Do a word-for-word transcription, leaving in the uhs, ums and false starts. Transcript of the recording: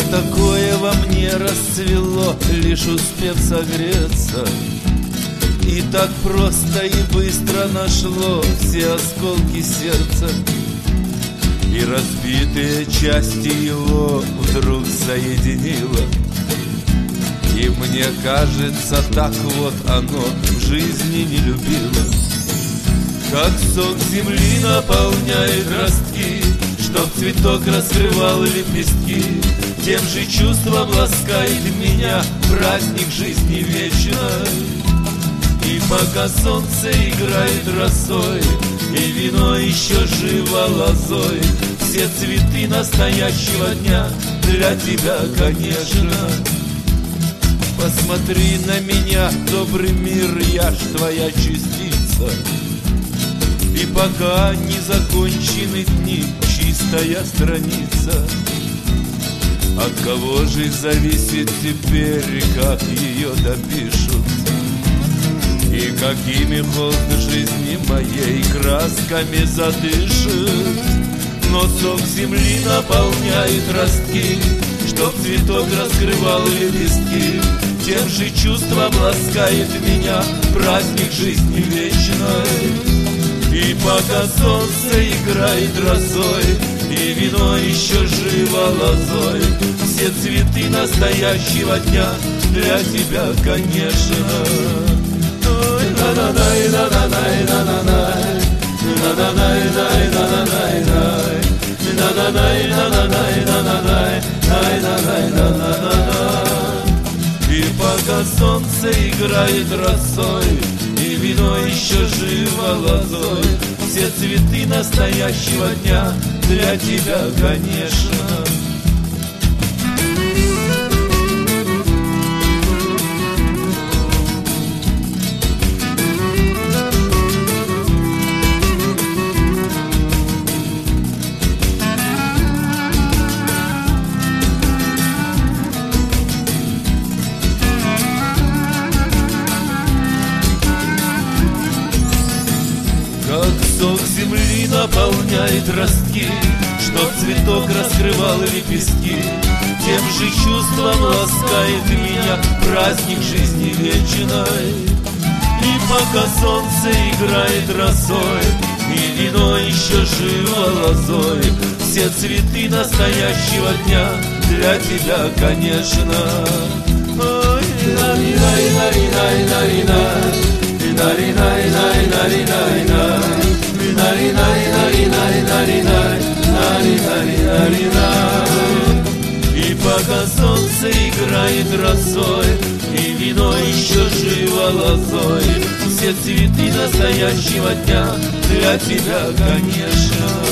такое во мне расцвело, лишь успев согреться, и так просто и быстро нашло все осколки сердца, и разбитые части его вдруг соединило. И мне кажется, так вот оно в жизни не любило. Как сок земли наполняет ростки, чтоб цветок раскрывал лепестки, тем же чувством ласкает меня праздник жизни вечной. И пока солнце играет росой, и вино еще живо лозой, все цветы настоящего дня для тебя, конечно. Посмотри на меня, добрый мир, я ж твоя частица. И пока не закончены дни, чистая страница. От кого же зависит теперь, как ее допишут, и какими ход жизни моей красками задышит. Но сок земли наполняет ростки, чтоб цветок раскрывал лепестки, тем же чувством ласкает меня праздник жизни вечной. И пока солнце играет росой, и вино еще живо лозой, все цветы настоящего дня для тебя, конечно. Ой, на-на-най, на-на-най, на-на-най, на-на-най, на-на-най, на-на-най, на-на-най, на-на-най, на-на-най, на-на-най, на-на-най. И пока солнце играет росой, и вино еще живо лозой, все цветы настоящего дня для тебя, конечно. Сок земли наполняет ростки, чтоб цветок раскрывал лепестки, тем же чувством ласкает меня праздник жизни вечной. И пока солнце играет росой, и вино еще живо лозой, все цветы настоящего дня для тебя, конечно. Ой, и пока солнце играет росой, и вино еще живо лозой, все цветы настоящего дня для тебя, конечно.